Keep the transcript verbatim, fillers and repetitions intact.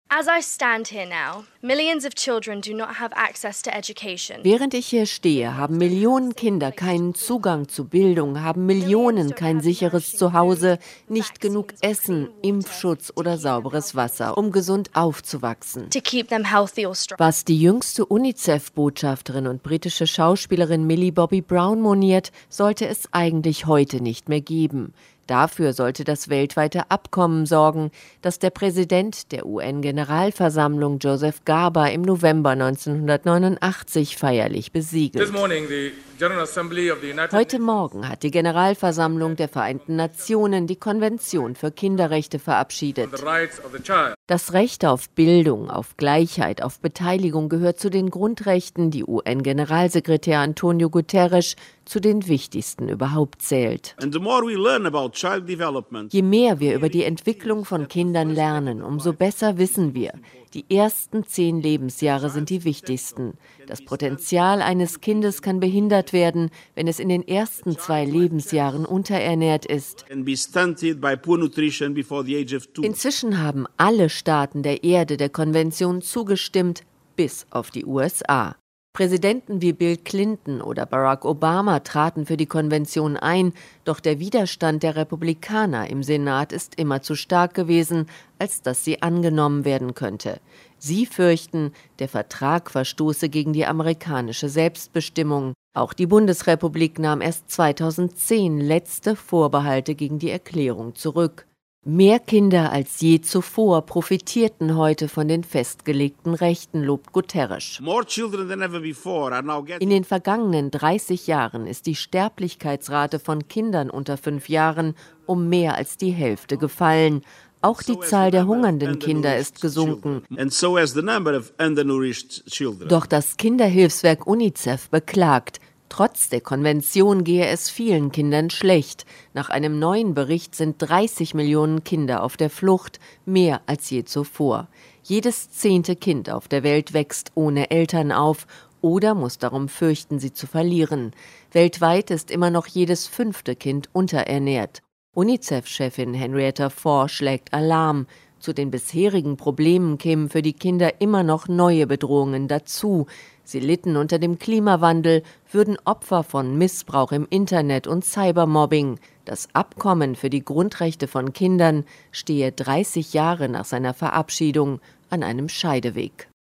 As I stand here now, millions of children do not have access to education. Während ich hier stehe, haben Millionen Kinder keinen Zugang zu Bildung, haben Millionen kein sicheres Zuhause, nicht genug Essen, Impfschutz oder sauberes Wasser, um gesund aufzuwachsen. To keep them healthy or strong. Was die jüngste UNICEF-Botschafterin und britische Schauspielerin Millie Bobby Brown moniert, sollte es eigentlich heute nicht mehr geben. Dafür sollte das weltweite Abkommen sorgen, das der Präsident der U N-Generalversammlung Joseph Garber im November neunzehnhundertneunundachtzig feierlich besiegelt. Heute Morgen hat die Generalversammlung der Vereinten Nationen die Konvention für Kinderrechte verabschiedet. Das Recht auf Bildung, auf Gleichheit, auf Beteiligung gehört zu den Grundrechten, die U N-Generalsekretär Antonio Guterres zu den wichtigsten überhaupt zählt. Je mehr wir über die Entwicklung von Kindern lernen, umso besser wissen wir, die ersten zehn Lebensjahre sind die wichtigsten. Das Potenzial eines Kindes kann behindert werden, wenn es in den ersten zwei Lebensjahren unterernährt ist. Inzwischen haben alle Staaten der Erde der Konvention zugestimmt, bis auf die U S A. Präsidenten wie Bill Clinton oder Barack Obama traten für die Konvention ein, doch der Widerstand der Republikaner im Senat ist immer zu stark gewesen, als dass sie angenommen werden könnte. Sie fürchten, der Vertrag verstoße gegen die amerikanische Selbstbestimmung. Auch die Bundesrepublik nahm erst zweitausendzehn letzte Vorbehalte gegen die Erklärung zurück. Mehr Kinder als je zuvor profitierten heute von den festgelegten Rechten, lobt Guterres. In den vergangenen dreißig Jahren ist die Sterblichkeitsrate von Kindern unter fünf Jahren um mehr als die Hälfte gefallen. Auch die Zahl der hungernden Kinder ist gesunken. Doch das Kinderhilfswerk UNICEF beklagt, trotz der Konvention gehe es vielen Kindern schlecht. Nach einem neuen Bericht sind dreißig Millionen Kinder auf der Flucht, mehr als je zuvor. Jedes zehnte Kind auf der Welt wächst ohne Eltern auf oder muss darum fürchten, sie zu verlieren. Weltweit ist immer noch jedes fünfte Kind unterernährt. UNICEF-Chefin Henrietta Fore schlägt Alarm. Zu den bisherigen Problemen kämen für die Kinder immer noch neue Bedrohungen dazu. Sie litten unter dem Klimawandel, würden Opfer von Missbrauch im Internet und Cybermobbing. Das Abkommen für die Grundrechte von Kindern stehe dreißig Jahre nach seiner Verabschiedung an einem Scheideweg.